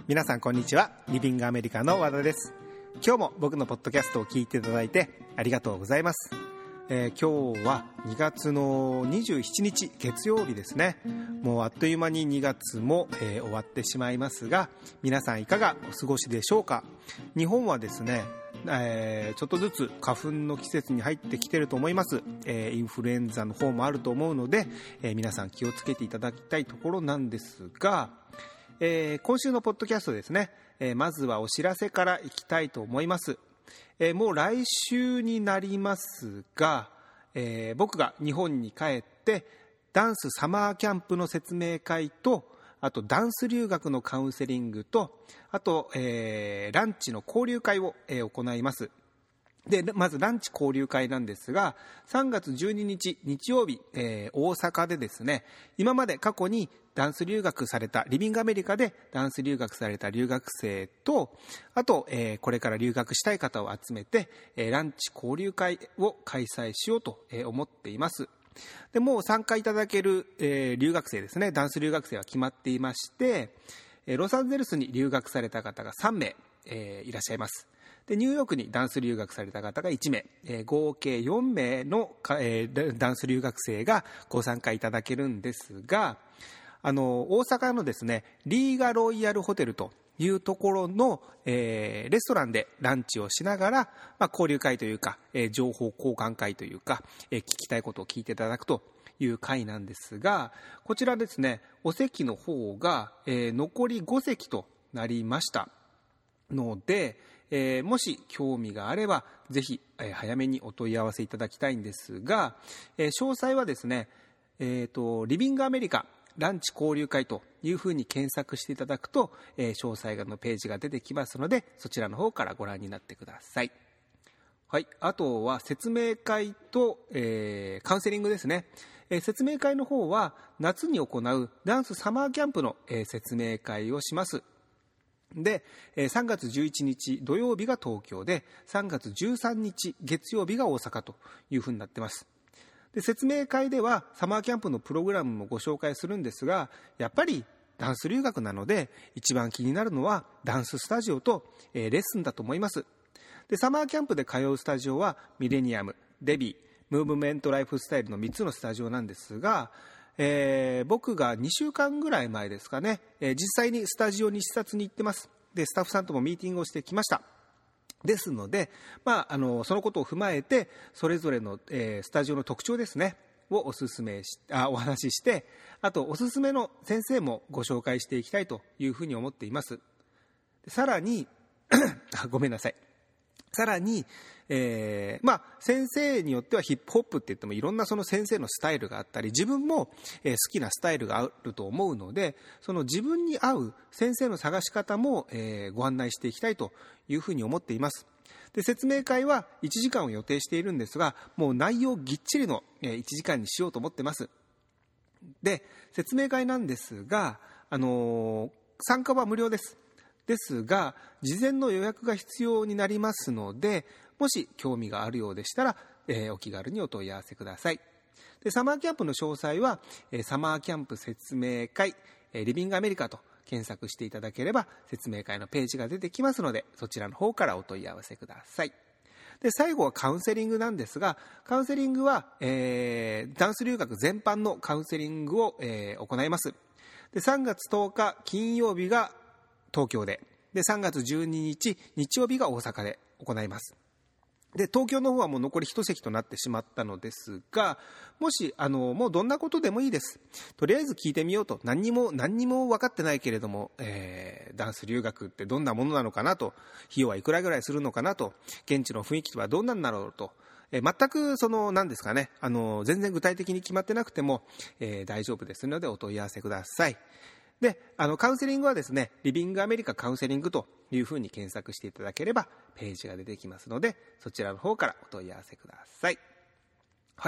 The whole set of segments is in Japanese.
皆さんこんにちは。リビングアメリカの和田です。今日も僕のポッドキャストを聞いていただいてありがとうございます。今日は2月の27日月曜日ですね。もうあっという間に2月も、終わってしまいますが、皆さんいかがお過ごしでしょうか。日本はですね、ちょっとずつ花粉の季節に入ってきてると思います。インフルエンザの方もあると思うので、皆さん気をつけていただきたいところなんですが、今週のポッドキャストですね、まずはお知らせからいきたいと思います。もう来週になりますが、僕が日本に帰ってダンスサマーキャンプの説明会と、あとダンス留学のカウンセリングと、あと、ランチの交流会を、行います。でまずランチ交流会なんですが、3月12日日曜日、大阪でですね、今まで過去にダンス留学された、リビングアメリカでダンス留学された留学生と、あと、これから留学したい方を集めて、ランチ交流会を開催しようと、思っています。でもう参加いただける、留学生ですね、ダンス留学生は決まっていまして、ロサンゼルスに留学された方が3名、いらっしゃいます。でニューヨークにダンス留学された方が1名、合計4名の、ダンス留学生がご参加いただけるんですが、大阪のですねリーガロイヤルホテルというところの、レストランでランチをしながら、交流会というか、情報交換会というか、聞きたいことを聞いていただくという会なんですが、こちらですね、お席の方が、残り5席となりましたので、もし興味があればぜひ、早めにお問い合わせいただきたいんですが、詳細はですね、リビングアメリカランチ交流会というふうに検索していただくと、詳細のページが出てきますので、そちらの方からご覧になってください。はい、あとは説明会と、カウンセリングですね。説明会の方は夏に行うダンスサマーキャンプの、説明会をします。で3月11日土曜日が東京で、3月13日月曜日が大阪というふうになってます。で説明会ではサマーキャンプのプログラムもご紹介するんですが、やっぱりダンス留学なので一番気になるのはダンススタジオと、レッスンだと思います。でサマーキャンプで通うスタジオはミレニアム、デビー、ムーブメントライフスタイルの3つのスタジオなんですが、僕が2週間ぐらい前ですかね、実際にスタジオに視察に行ってます。でスタッフさんともミーティングをしてきました。ですので、そのことを踏まえてそれぞれの、スタジオの特徴ですねをお話しして、あとおすすめの先生もご紹介していきたいというふうに思っています。さらにごめんなさい。さらに、先生によってはヒップホップって言ってもいろんなその先生のスタイルがあったり、自分も、好きなスタイルがあると思うので、その自分に合う先生の探し方も、ご案内していきたいというふうに思っています。で説明会は1時間を予定しているんですが、もう内容ぎっちりの1時間にしようと思ってます。で説明会なんですが、参加は無料です。ですが事前の予約が必要になりますので、もし興味があるようでしたら、お気軽にお問い合わせください。でサマーキャンプの詳細は、サマーキャンプ説明会、リビングアメリカと検索していただければ説明会のページが出てきますので、そちらの方からお問い合わせください。で最後はカウンセリングなんですが、カウンセリングは、ダンス留学全般のカウンセリングを、行います。で3月10日金曜日が東京で、3月12日日曜日が大阪で行います。で東京の方はもう残り1席となってしまったのですが、もしもうどんなことでもいいです。とりあえず聞いてみようと、何にも分かってないけれども、ダンス留学ってどんなものなのかなと、費用はいくらぐらいするのかなと、現地の雰囲気はどんなんだろうと、全く何ですかね、全然具体的に決まってなくても、大丈夫ですのでお問い合わせください。でカウンセリングはですね、リビングアメリカカウンセリングというふうに検索していただければページが出てきますので、そちらの方からお問い合わせください。はい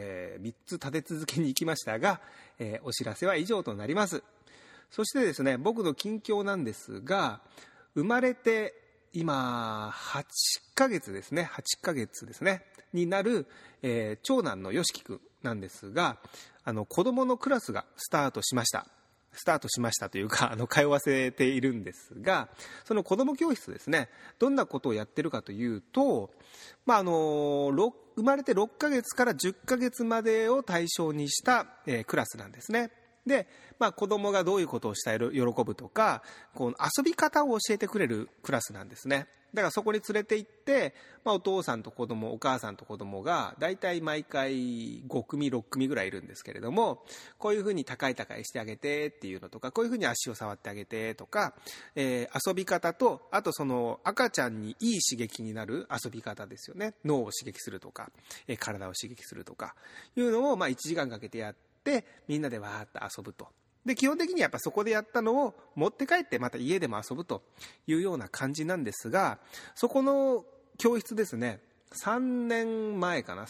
、3つ立て続けに行きましたが、お知らせは以上となります。そしてですね、僕の近況なんですが、生まれて今8ヶ月ですねになる、長男のよしきくんなんですが、子供のクラスがスタートしました。 スタートしましたというか通わせているんですが、その子ども教室ですね、どんなことをやってるかというと、生まれて6ヶ月から10ヶ月までを対象にした、クラスなんですね。で、子供がどういうことをしたら喜ぶとか、こう遊び方を教えてくれるクラスなんですね。だからそこに連れて行って、お父さんと子供、お母さんと子供がだいたい毎回5組6組ぐらいいるんですけれども、こういうふうに高い高いしてあげてっていうのとか、こういうふうに足を触ってあげてとか、遊び方と、あとその赤ちゃんにいい刺激になる遊び方ですよね。脳を刺激するとか、体を刺激するとかいうのを1時間かけてやってでみんなでわーっと遊ぶと。で基本的にやっぱそこでやったのを持って帰ってまた家でも遊ぶというような感じなんですが、そこの教室ですね、3年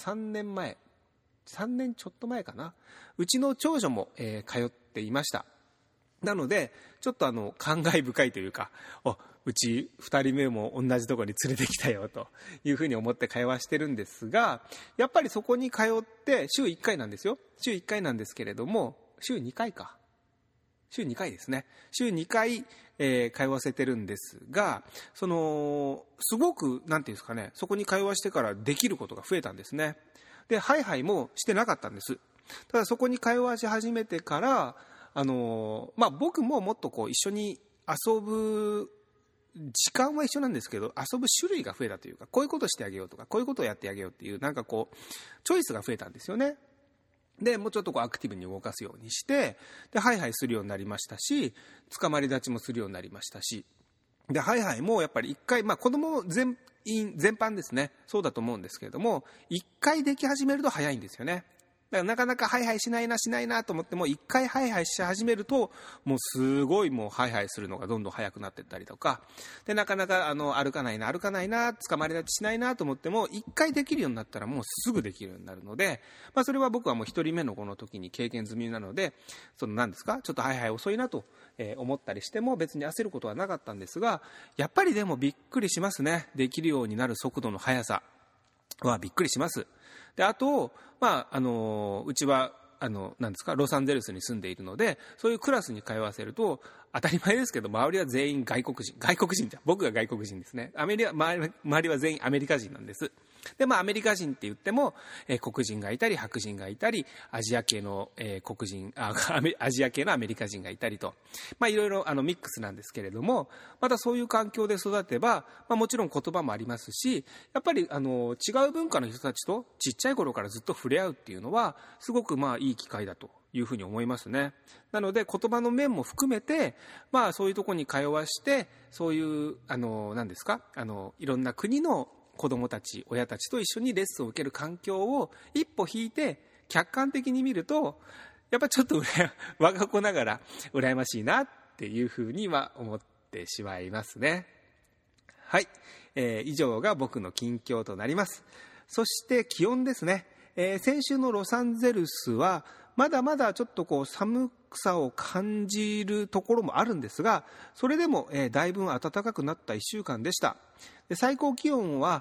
ちょっと前かな、うちの長女も、通っていました。なのでちょっと感慨深いというか、うち2人目も同じところに連れてきたよというふうに思って会話してるんですが、やっぱりそこに通って週1回なんですよ。週1回なんですけれども、週2回ですね。週2回、通わせてるんですが、すごくなんていうんですかね、そこに通わしてからできることが増えたんですね。でハイハイもしてなかったんです。ただそこに通わし始めてから僕ももっと一緒に遊ぶ時間は一緒なんですけど、遊ぶ種類が増えたというか、こういうことしてあげようとか、こういうことをやってあげようっていう、チョイスが増えたんですよね。でもうちょっとアクティブに動かすようにして、でハイハイするようになりましたし、捕まり立ちもするようになりましたし、でハイハイもやっぱり一回、子供全般ですね、そうだと思うんですけれども、一回でき始めると早いんですよね。だからなかなかハイハイしないなと思っても、一回ハイハイし始めるともうすごいハイハイするのがどんどん速くなっていったりとかで、なかなか歩かないな捕まり立ちしないなと思っても、一回できるようになったらもうすぐできるようになるので、それは僕はもう一人目の子の時に経験済みなので、何ですか、ちょっとハイハイ遅いなと思ったりしても別に焦ることはなかったんですが、やっぱりでもびっくりしますね。できるようになる速度の速さはびっくりします。であと、うちはロサンゼルスに住んでいるので、そういうクラスに通わせると当たり前ですけど、周りは全員外国人って僕が外国人ですね。周りは全員アメリカ人なんです。でアメリカ人って言っても、黒人がいたり白人がいたり、アジア系の、アジア系のアメリカ人がいたりと、いろいろミックスなんですけれども、またそういう環境で育てば、もちろん言葉もありますし、やっぱり違う文化の人たちとちっちゃい頃からずっと触れ合うっていうのはすごくいい機会だというふうに思いますね。なので言葉の面も含めて、そういうところに通わして、そういう何ですか、いろんな国の子どもたち親たちと一緒にレッスンを受ける環境を一歩引いて客観的に見ると、やっぱちょっと我が子ながら羨ましいなっていうふうには思ってしまいますね。はい、以上が僕の近況となります。そして気温ですね。先週のロサンゼルスはまだまだちょっと寒さを感じるところもあるんですが、それでも、だいぶ暖かくなった1週間でした。で最高気温は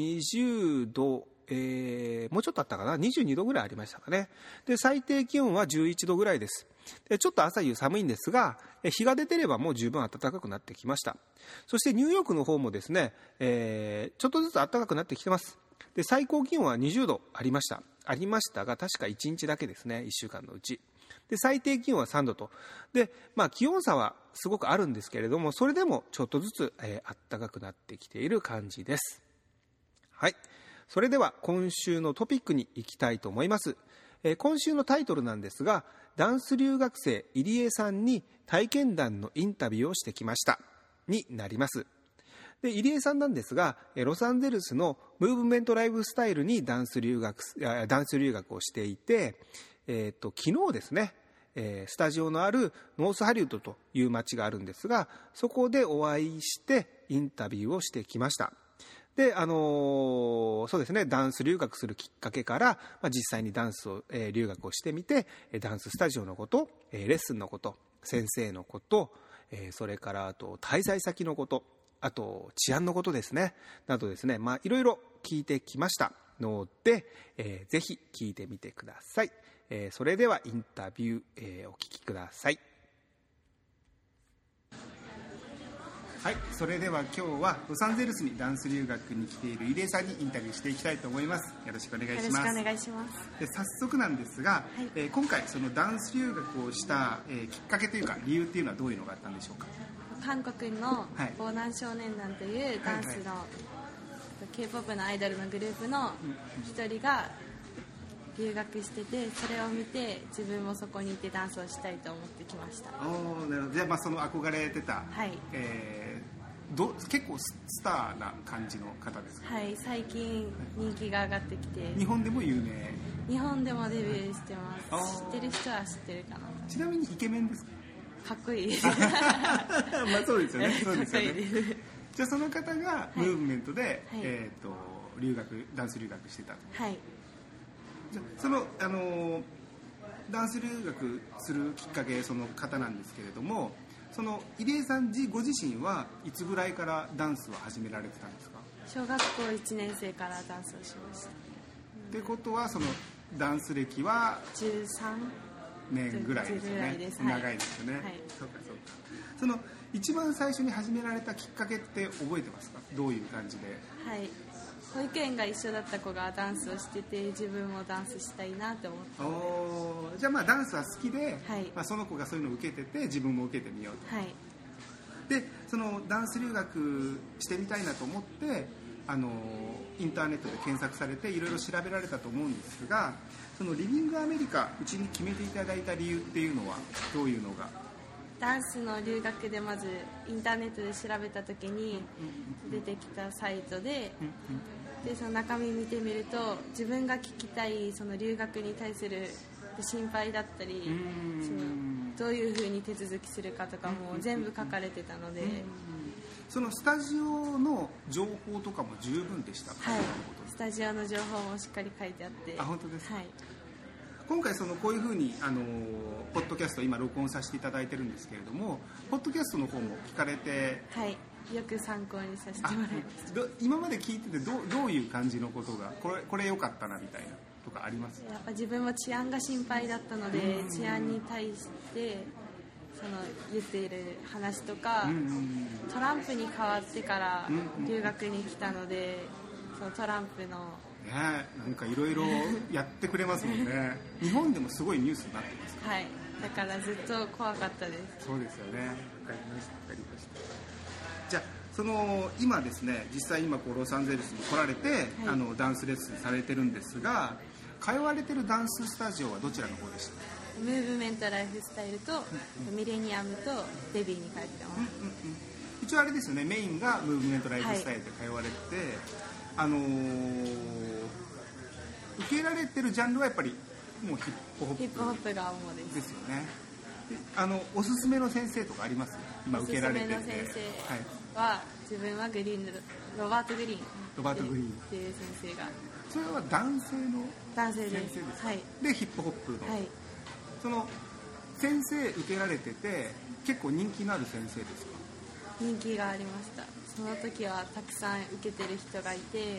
20度、もうちょっとあったかな、22度ぐらいありましたかね。で最低気温は11度ぐらいです。でちょっと朝夕寒いんですが、日が出てればもう十分暖かくなってきました。そしてニューヨークの方もですね、ちょっとずつ暖かくなってきてます。で最高気温は20度ありましたが、確か1日だけですね、1週間のうちで。最低気温は3度とで、気温差はすごくあるんですけれども、それでもちょっとずつ、暖かくなってきている感じです。はい、それでは今週のトピックに行きたいと思います。今週のタイトルなんですが、ダンス留学生入江さんに体験談のインタビューをしてきましたになります。で入江さんなんですが、ロサンゼルスのムーブメントライフスタイルにダンス留学をしていて、昨日ですね、スタジオのあるノースハリウッドという街があるんですが、そこでお会いしてインタビューをしてきました。でそうですね、ダンス留学するきっかけから、実際にダンスを、留学をしてみて、ダンススタジオのこと、レッスンのこと、先生のこと、それからあと滞在先のこと、あと治安のことですね、などですね、いろいろ聞いてきましたので、ぜひ聞いてみてください。それではインタビュー、お聞きください。 はい、それでは今日はロサンゼルスにダンス留学に来ている入江さんにインタビューしていきたいと思います。よろしくお願いします。 よろしくお願いします。 で早速なんですが、今回そのダンス留学をした、きっかけというか理由っていうのはどういうのがあったんでしょうか。 韓国の防弾少年団というダンスの、K-POP のアイドルのグループの一人が留学してて、それを見て自分もそこにいてダンスをしたいと思ってきました。 なるほど。じゃあ、その憧れてた、結構スターな感じの方ですか。 はい、最近人気が上がってきて、 日本でも有名。 日本でもデビューしてます。知ってる人は知ってるかな。 ちなみにイケメンですか。 かっこいいです。 そうですよね。そうですよね。 かっこいいです。 じゃあその方がムーブメントで、ダンス留学してたと。 はい。 じゃそのダンス留学するきっかけ、その方なんですけれども、その入江さんご自身はいつぐらいからダンスは始められてたんですか。 小学校1年生からダンスをしました。 ってことはそのダンス歴は 13 年ぐらいですよね。 です。 長いですよね。はい、そうかそうか。その一番最初に始められたきっかけって覚えてますか。どういう感じで。 はい、保育園が一緒だった子がダンスをしてて、自分もダンスしたいなって思って。 じゃあダンスは好きで、 はい、 その子がそういうのを受けてて自分も受けてみようと。 はい、 でそのダンス留学してみたいなと思ってインターネットで検索されていろいろ調べられたと思うんですが、そのリビングアメリカうちに決めていただいた理由っていうのはどういうのが。 ダンスの留学でまずインターネットで調べた時に出てきたサイトで、その中身見てみると自分が聞きたいその留学に対する心配だったり、どういうふうに手続きするかとかも全部書かれてたので、 そのスタジオの情報とかも十分でした。 はい、スタジオの情報もしっかり書いてあって。 あ、本当ですか。 はい、 今回こういうふうにポッドキャスト今録音させていただいてるんですけれども、ポッドキャストの方も聞かれて。 はい、よく参考にさせてもらいました。 今まで聞いててどういう感じのことがこれ良かったなみたいなとかあります？ やっぱ自分も治安が心配だったので、治安に対して言っている話とか、トランプに変わってから留学に来たので、そのトランプのなんかいろいろやってくれますもんね。日本でもすごいニュースになってます。 はい、だからずっと怖かったです。 そうですよね。わかりました。じゃあ今ですね、実際今ロサンゼルスに来られて、ダンスレッスンされてるんですが、通われてるダンススタジオはどちらの方でした？ ムーブメントライフスタイルと、ミレニアムとデビーに通ってます。 一応あれですよね、メインがムーブメントライフスタイルで通われて、受けられてるジャンルはやっぱりもうヒップホップ。 ヒップホップが主です。 ですよね。おすすめの先生とかあります？今受けられてて。 おすすめの先生は、自分はロバート・グリーンっていう先生が。 それは男性の先生ですか？ はい。 でヒップホップの。 はい。 その先生受けられてて結構人気のある先生ですか？ 人気がありました。その時はたくさん受けてる人がいて、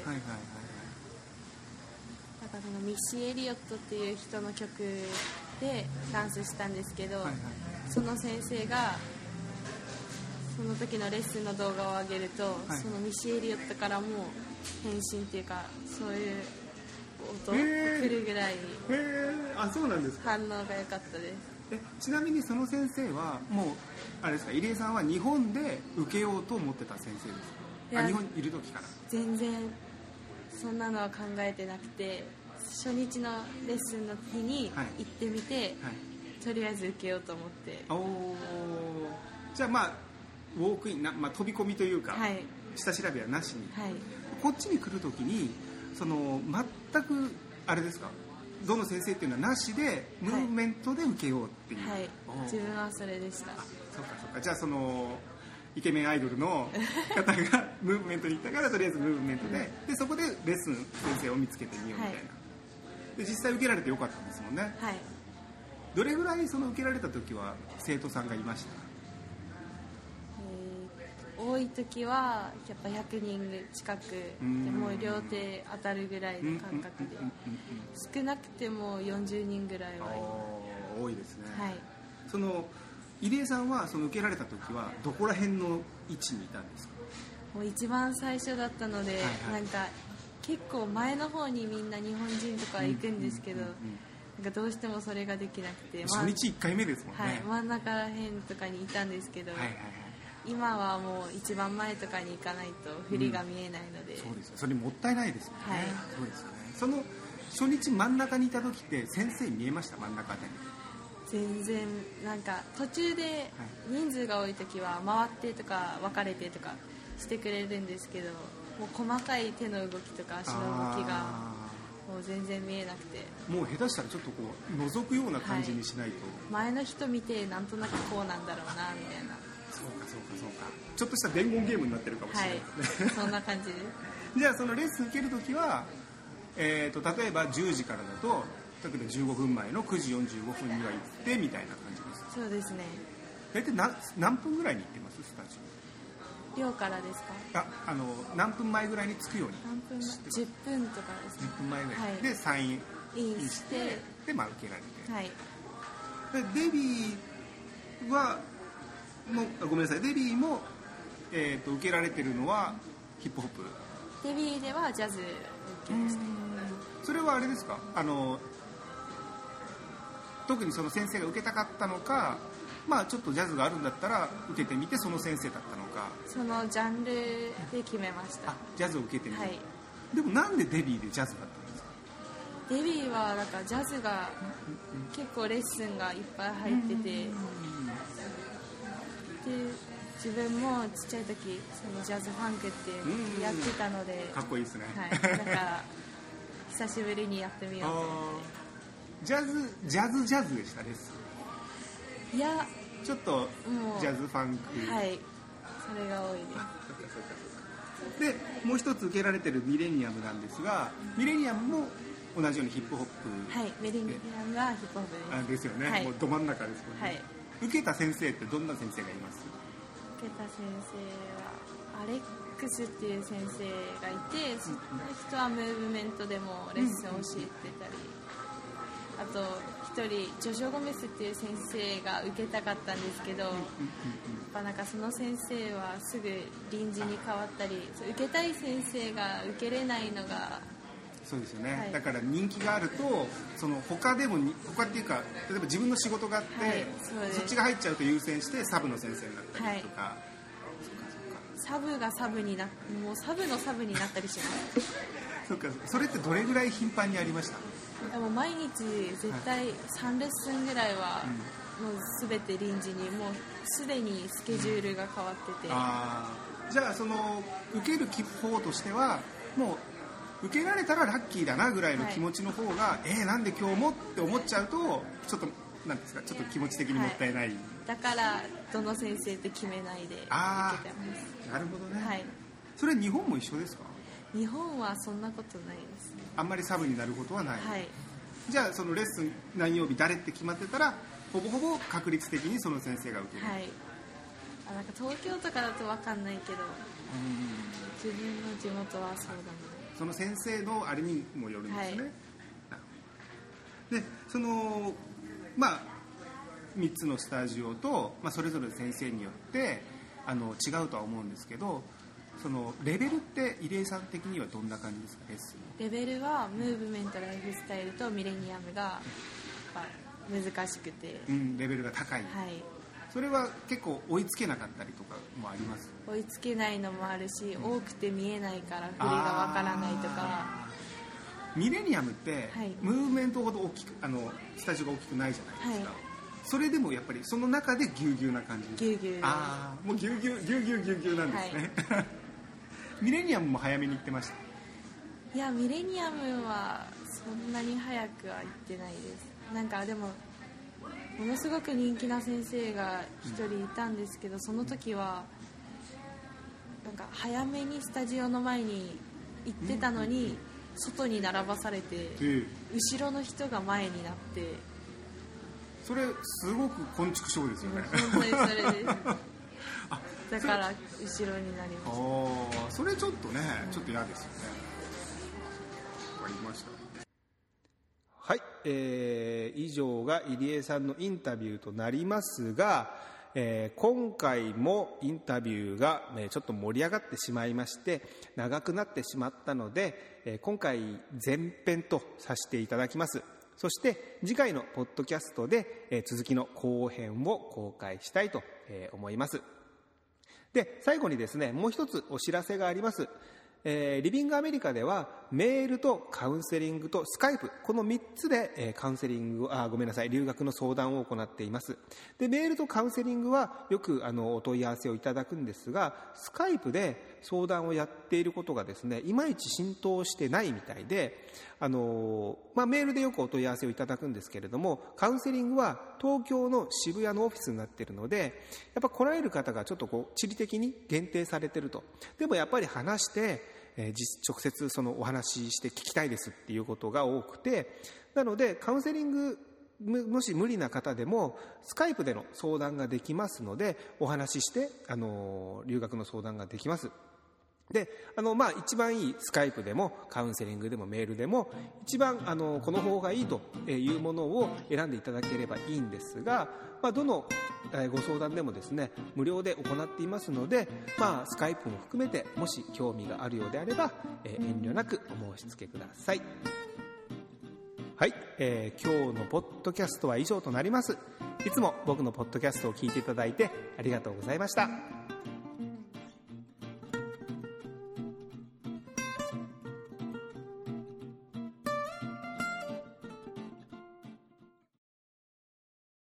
だからミッシー・エリオットっていう人の曲でダンスしたんですけど、その先生がその時のレッスンの動画を上げると、そのミッシー・エリオットからも返信っていうか、そういう音が来るぐらいそうなんですか。 反応が良かったです。 ちなみにその先生はもうあれですか、入江さんは日本で受けようと思ってた先生ですか？日本にいる時から。 全然そんなのは考えてなくて、初日のレッスンの日に行ってみて、とりあえず受けようと思って。 じゃあウォークイン飛び込みというか、下調べはなしに、こっちに来る時に全くあれですか、どの先生っていうのはなしでムーブメントで受けようっていう。 はい、自分はそれでした。 そうか。じゃあイケメンアイドルの方がムーブメントに行ったから、とりあえずムーブメントでそこでレッスン先生を見つけてみようみたいな。で実際受けられてよかったんですもんね。 はい。 どれぐらい受けられた時は生徒さんがいました？ 多い時はやっぱ100人近くで、もう両手当たるぐらいの感覚で、少なくても40人ぐらいは多いですね。 はい。 入江さんはその受けられた時はどこら辺の位置にいたんですか？ もう一番最初だったので、 はいはいなんか結構前の方にみんな日本人とか行くんですけど、なんかどうしてもそれができなくて、 初日1回目ですもんね。 はい、真ん中ら辺とかにいたんですけど、 はいはいはい、 今はもう一番前とかに行かないと振りが見えないので、 そうですよ、それもったいないですもんね。 はい、 そうですよね。その初日真ん中にいた時って先生見えました？真ん中あたり全然なんか途中で人数が多い時は回ってとか分かれてとかしてくれるんですけど、もう細かい手の動きとか足の動きがもう全然見えなくて、 もう下手したらちょっとこう覗くような感じにしないと、 前の人見てなんとなくこうなんだろうなみたいな。 そうかそうかそうか、ちょっとした伝言ゲームになってるかもしれないですね、 はい、そんな感じですじゃあそのレッスン受けるときは、例えば10時からだと例えば15分前の9時45分には行ってみたいな感じです。 そうですね。 大体何分ぐらいに行ってます？スタジオ寮からですか？ 何分前ぐらいに着くように。 何分前？10分とかですね。 10分前ぐらい、 はい、 でサインインしてで、受けられて、 はい、 でデビーはもうごめんなさい、デビーも、受けられてるのはヒップホップ。 デビーではジャズ受けました。 それはあれですか、特にその先生が受けたかったのか、まあちょっとジャズがあるんだったら受けてみてその先生だったのか。そのジャンルで決めました。 ジャズを受けてみる、 はい、でもなんでデビーでジャズだったんですか？ デビーはなんかジャズが結構レッスンがいっぱい入ってて、で自分もちっちゃい時そのジャズファンクってやってたので、 かっこいいですね、 はい、だから久しぶりにやってみようと思ってジャズでしたレッスン？ いやちょっとジャズファンク、 はい、それが多いです。でもう一つ受けられてるミレニアムなんですが、ミレニアムも同じようにヒップホップ。 はい、ミレニアムはヒップホップです。 ですよね、 はい、 もうど真ん中ですよね、 はい、 受けた先生ってどんな先生がいます？ 受けた先生はアレックスっていう先生がいて、その人はムーブメントでもレッスンを教えてたり、あと一人ジョジョ・ゴメスっていう先生が受けたかったんですけど、やっぱなんかその先生はすぐ臨時に変わったり、受けたい先生が受けれないのが。 そうですよね、 はい、 だから人気があるとその他っていうか、例えば自分の仕事があって、はい、そっちが入っちゃうと優先してサブの先生になったりとか、はい、 サブがサブにもうサブのサブになったりしますそうか、それってどれぐらい頻繁にありました？ でも毎日絶対3レッスンぐらいはもう全て臨時に、もうすでにスケジュールが変わってて、 じゃあその受ける方としてはもう受けられたらラッキーだなぐらいの気持ちの方が、はい、なんで今日もって思っちゃうとちょっとなんですか、ちょっと気持ち的にもったいない、はい、 だからどの先生って決めないで受けてます。 なるほどね、 はい、 それ日本も一緒ですか？ 日本はそんなことないです。 あんまりサブになることはない、 はい、 じゃあそのレッスン何曜日誰って決まってたらほぼほぼ確率的にその先生が受ける、 はい、なんか東京とかだと分かんないけど、自分の地元はそうだね。 その先生のあれにもよるんですね、はい、でその3つのスタジオと、それぞれ先生によって違うとは思うんですけど、そのレベルって入江さん的にはどんな感じですか？レッスンレベルはムーブメントライフスタイルとミレニアムが難しくて、 レベルが高い、 はい、 それは結構追いつけなかったりとかもあります？ 追いつけないのもあるし、多くて見えないから振りがわからないとか。 ミレニアムって、はい、ムーブメントほど大きくスタジオが大きくないじゃないですか、はい、それでもやっぱりその中でギュウギュウな感じです。 ギュウギュウ、 もうギュウギュウギュウギュウギュウギュウなんですね、はい、ミレニアムも早めに行ってました？ いや、ミレニアムはそんなに早くは行ってないです。なんかでもものすごく人気な先生が一人いたんですけど、その時はなんか早めにスタジオの前に行ってたのに、外に並ばされて、後ろの人が前になって、 それすごく昆虫ショーですよね。 本当にそれですだから後ろになりました。 それちょっとね、ちょっと嫌ですよね。わかりました。 はい、以上が入江さんのインタビューとなりますが、今回もインタビューがちょっと盛り上がってしまいまして長くなってしまったので、今回前編とさせていただきます。そして次回のポッドキャストで、続きの後編を公開したいと思います。で、最後にですね、もう一つお知らせがあります。リビングアメリカではメールとカウンセリングとスカイプ、この3つでカウンセリング留学の相談を行っています。で、メールとカウンセリングはよくお問い合わせをいただくんですが、スカイプで相談をやっていることがですね、いまいち浸透してないみたいで、メールでよくお問い合わせをいただくんですけれども、カウンセリングは東京の渋谷のオフィスになっているので、やっぱ来られる方がちょっと地理的に限定されていると。でもやっぱり話して直接そのお話しして聞きたいですっていうことが多くて、なのでカウンセリングもし無理な方でもスカイプでの相談ができますので、お話しして留学の相談ができます。で、一番いいスカイプでもカウンセリングでもメールでも一番この方がいいというものを選んでいただければいいんですが、どのご相談でもですね、無料で行っていますので、スカイプも含めてもし興味があるようであれば、遠慮なくお申し付けください。はい、今日のポッドキャストは以上となります。いつも僕のポッドキャストを聞いていただいてありがとうございました。